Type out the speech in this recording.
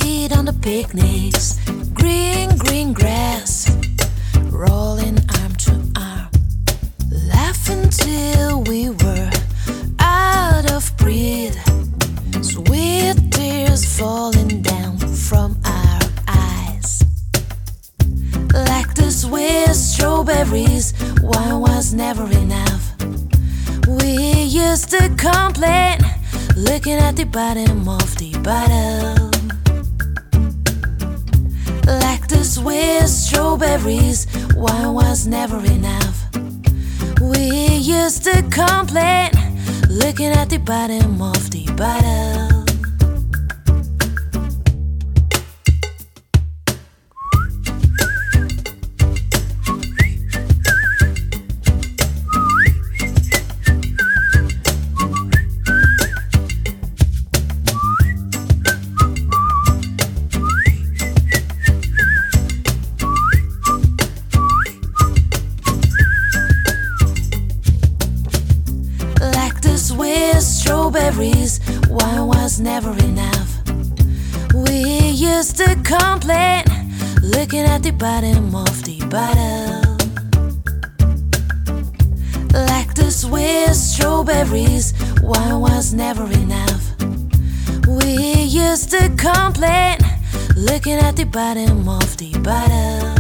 eat on the picnics, green, green grass, rolling arm to arm, laughing till we were out of breath, sweet tears falling down from our eyes. Like the sweet strawberries, wine was never enough. We used to complain, looking at the bottom of the bottle. Like the sweet strawberries, wine was never enough. We used to complain, looking at the bottom of the bottle. Sweet strawberries, wine was never enough. We used to complain, looking at the bottom of the bottle. Like the sweet strawberries, wine was never enough. We used to complain, looking at the bottom of the bottle.